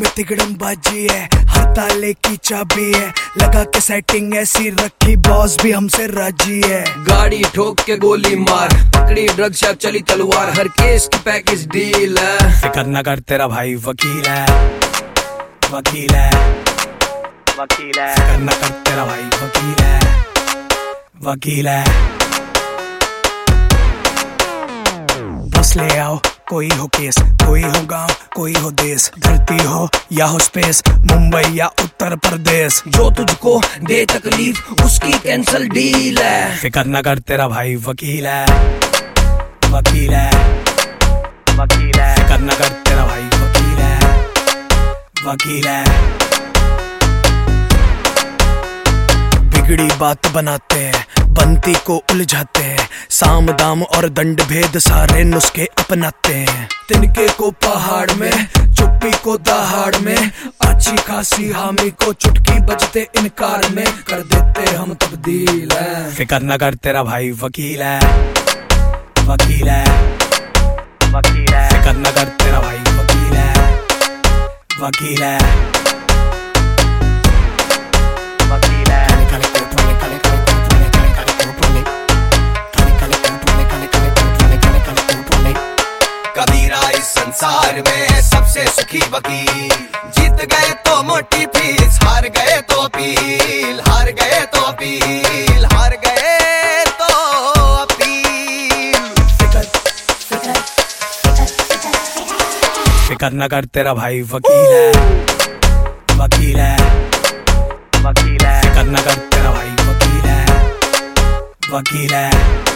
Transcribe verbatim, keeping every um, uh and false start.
में तिगड़म बाजी है, हर ताले की चाबी है, लगा के सेटिंग ऐसी रखी बॉस भी हमसे राजी है। गाड़ी ठोक के गोली मार, पकड़ी ड्रग शॉप चली तलवार, हर केस की पैकेज डील है। फिकर न कर तेरा भाई वकील है, वकील है, वकील है। फिकर न कर तेरा भाई वकील है, वकील है। बस ले आओ कोई हो केस, कोई हो गांव कोई हो देश, धरती हो या हो स्पेस, मुंबई या उत्तर प्रदेश, जो तुझको दे तकलीफ उसकी कैंसल डील है। फिकर न कर तेरा भाई वकील है, वकील है, वकील है। फिकर न कर तेरा भाई वकील है, वकील है। बिगड़ी बात बनाते हैं, बनती को उलझाते हैं, साम दाम और दंड भेद सारे नुस्खे अपनाते हैं। तिनके को पहाड़ में, चुप्पी को दहाड़ में, अच्छी खासी हामी को चुटकी बजते इनकार में, कर देते हम तब्दील है। फिकर न कर तेरा भाई वकील है, वकील है, वकील है। फिकर न कर तेरा भाई वकील है, वकील है। संसार में सबसे सुखी वकील, जीत गए तो मोटी फीस, हार गए तो अपील, हार गए तो अपील, हार गए तो अपील। फिकर फिकर न कर तेरा भाई वकील है, वकील है, वकील है। फिकर न कर तेरा भाई वकील है, वकील है।